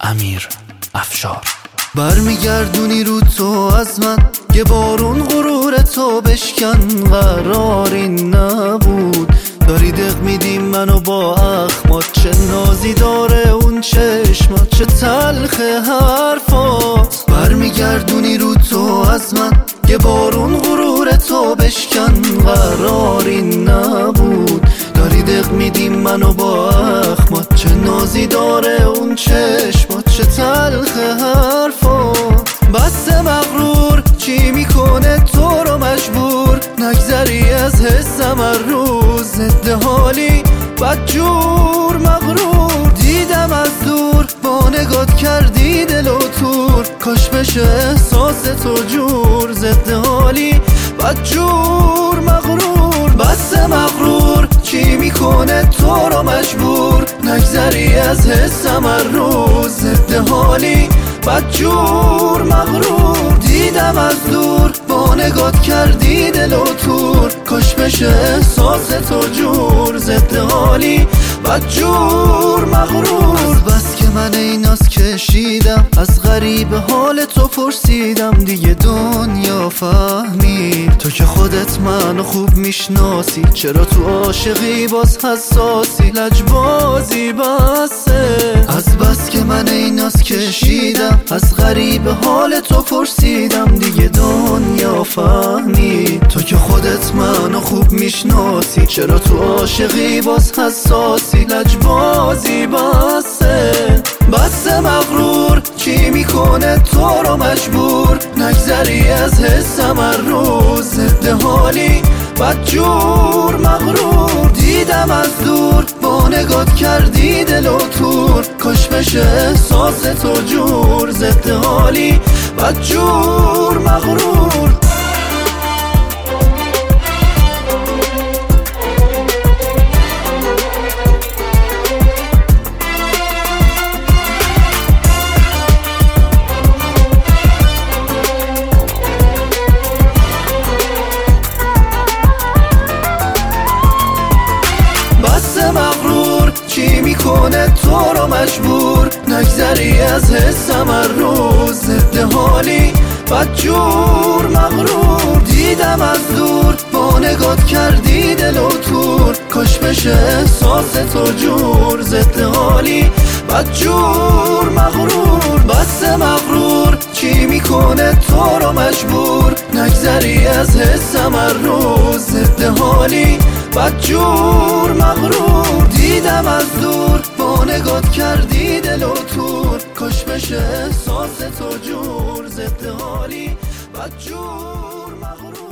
امیر افشار. برمیگردونی رو تو از من، یه بارون غرور تو بشکن، قراری نبود. داری دق میدی منو با اخمات، چه نازی داره اون چشمات، چه تلخه حرفات. برمیگردونی رو تو از من، یه بارون غرور تو بشکن، قراری نبود. داری دق میدی منو با اخمات، چه نازی داره اون چشمات، چه تلخه حرفات. بس مغرور چی میکنه تو رو مجبور، نگذری از حسم هر روز. ضد حالی بدجور مغرور، دیدم از دور با نگات کردی دل و تور. کاش بشه احساس تو جور. ضد حالی بدجور مغرور، بس مغرور چی میکنه تو رو مجبور، نگذری از حسم هر روز. ضد حالی بدجور مغرور، دیدم از دور با نگات کردی دل و تور. کاش بشه احساس تو جور. ضد حالی بدجور مغرور. بس که من ایناس کشیدم، از غریب حال تو پرسیدم، دیگه دنیا فهمید تو که خودت منو خوب میشناسی. چرا تو عاشقی باز حساسی، لجبازی بسه. از بس که من ایناس کشیدم، از غریب حال تو پرسیدم، دیگه دنیا فهمید تو که خودت منو خوب میشناسی. چرا تو عاشقی باز حساسی، لجبازی بسه. بس مغرور چی میکنه تو رو مجبور، نگذری از حسم هر روز. ضد حالی بدجور مغرور، دیدم از دور با نگات کردی دل و تور. کاش بشه احساس تو جور. ضد حالی بدجور مغرور. مغرور چی میکنه تو رو مجبور، نگذری از حسم هر روز. ضد حالی بدجور مغرور، دیدم از دور با نگات کردی دل و تور. کاش بشه احساس تو جور. ضد حالی بدجور مغرور، بس مغرور چی میکنه تو رو مجبور، نگذری از حسم هر روز. ضد حالی بدجور مغرور، دیدم از دور با نگات کردی دل و تور. کاش بشه احساس تو جور. ضد حالی بدجور مغرور.